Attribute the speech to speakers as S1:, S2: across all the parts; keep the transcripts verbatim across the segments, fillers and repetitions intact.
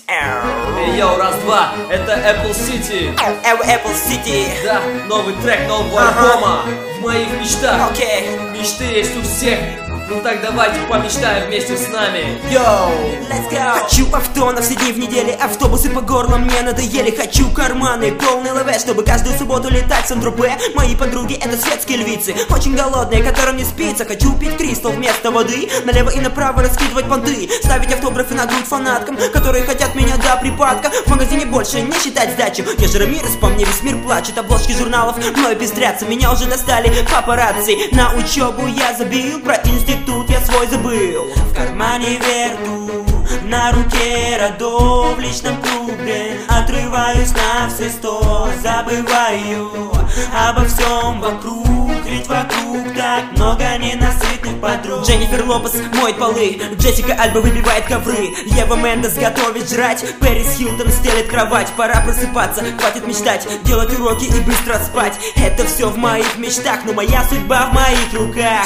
S1: Эй, йоу, раз-два, это Apple City.
S2: Apple City.
S1: Да, новый трек нового
S2: Ага.
S1: альбома в моих мечтах.
S2: Окей.
S1: Мечты есть у всех. Ну так давайте помечтаем вместе с нами.
S2: Йоу, let's go. Хочу авто на все дни в неделе. Автобусы по горлам мне надоели. Хочу карманы полный ЛВ, чтобы каждую субботу летать в Сан-Тропе. Мои подруги это светские львицы, очень голодные, которым не спится. Хочу пить кристалл вместо воды, налево и направо раскидывать понты, ставить автографы на грудь фанаткам, которые хотят меня до припадка. В магазине больше не считать сдачу. Я же Рамирес, по мне весь мир плачет. Обложки журналов мною пестрятся, меня уже достали папарацци. На учебу я забил, про институт тут я свой забыл. В кармане верту, на руке радо, в личном клубе отрываюсь на все сто, забываю обо всем вокруг, ведь вокруг так много ненасытных подруг. Дженнифер Лопес моет полы, Джессика Альба выбивает ковры, Ева Мендес готовит жрать, Пэрис Хилтон стелит кровать. Пора просыпаться, хватит мечтать, делать уроки и быстро спать. Это все в моих мечтах, но моя судьба в моих руках.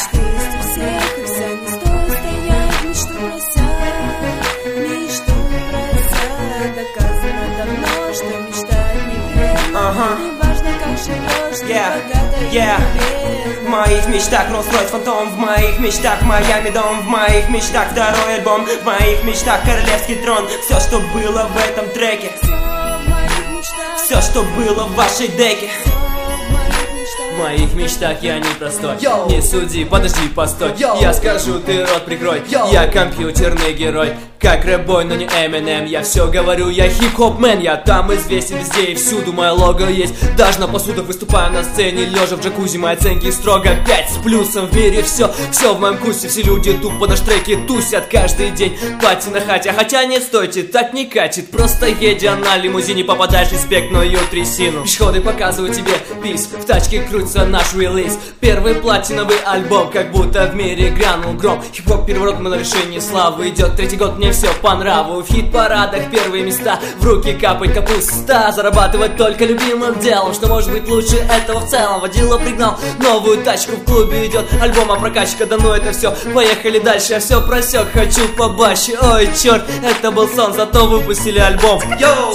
S2: Ага. Yeah, yeah. В моих мечтах Rolls-Royce фантом, в моих мечтах Майами дом, в моих мечтах второй альбом, в моих мечтах королевский трон. Все, что было в этом треке, все, что было в вашей деке.
S1: В моих мечтах я не простой.
S3: Йоу.
S1: Не суди, подожди, постой.
S3: Йоу.
S1: Я скажу, ты рот прикрой.
S3: Йоу.
S1: Я компьютерный герой, как рэп-бой, но не Эминем. Я все говорю, я хип-хоп-мен. Я там известен везде и всюду. Мое лого есть, даже на посудах. Выступаю на сцене, лежа в джакузи. Мои оценки строго пять с плюсом. В мире все, все в моем вкусе. Все люди тупо на штреке тусят каждый день. Пати на хате, хотя нет, стойте, так не катит. Просто едя на лимузине, попадаешь в респектную трясину. Пешеходы показывают тебе пись, в тачке крутится наш релиз. Первый платиновый альбом, как будто в мире грянул гром. Хип-хоп переворот мы на вершине славы. Идет третий год, мне все по нраву. В хит-парадах первые места, в руки капает капуста. Зарабатывать только любимым делом, что может быть лучше этого в целом. Водила пригнал новую тачку, в клубе идет альбом, а прокачка, да ну это все. Поехали дальше, я все просек, хочу побаще. Ой, черт, это был сон, зато выпустили альбом. Йоу!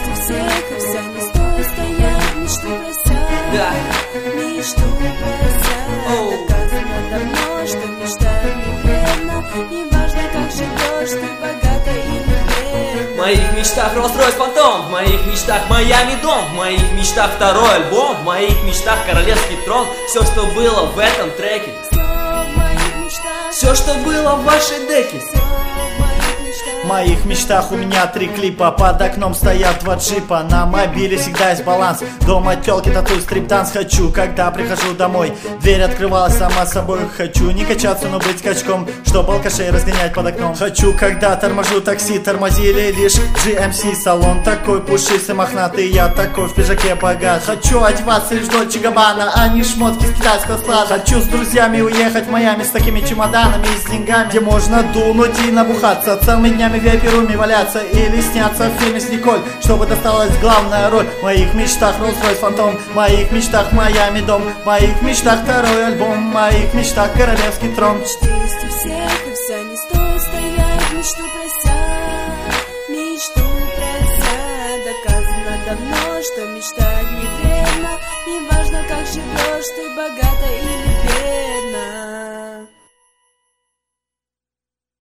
S1: Да.
S4: Мечту бросай, доказано давно, что мечтать не вредно. Не важно, как живешь, ты богата или бедна.
S1: В моих мечтах Rolls-Royce фантом, в моих мечтах Майами дом, в моих мечтах второй альбом, в моих мечтах королевский трон. Все, что было в этом треке, все, что было в вашей деке.
S3: В моих мечтах у меня три клипа. Под окном стоят два джипа. На мобиле всегда есть баланс. Дома тёлки, тату, стрип-данс. Хочу, когда прихожу домой, дверь открывалась сама собой. Хочу не качаться, но быть качком, чтоб алкашей разгонять под окном. Хочу, когда торможу такси, тормозили лишь джи эм си. Салон такой пушистый, мохнатый, я такой в пиджаке богат. Хочу одеваться лишь Дольче Габбана, а не шмотки с китайского склада. Хочу с друзьями уехать в Майами с такими чемоданами и с деньгами, где можно дунуть и набухаться, целыми днями в виа-пи-руме валяться или сняться в фильме с Николь, чтобы досталась главная роль. В моих мечтах Rolls-Royce фантом, в моих мечтах Майами дом, в моих мечтах второй альбом, в моих мечтах королевский трон.
S4: Мечты есть у всех, и вся не стоит стоять. Мечту бросай, мечту бросай. Доказано давно, что мечтать не вредно. Не важно, как живешь, ты богата или бедна.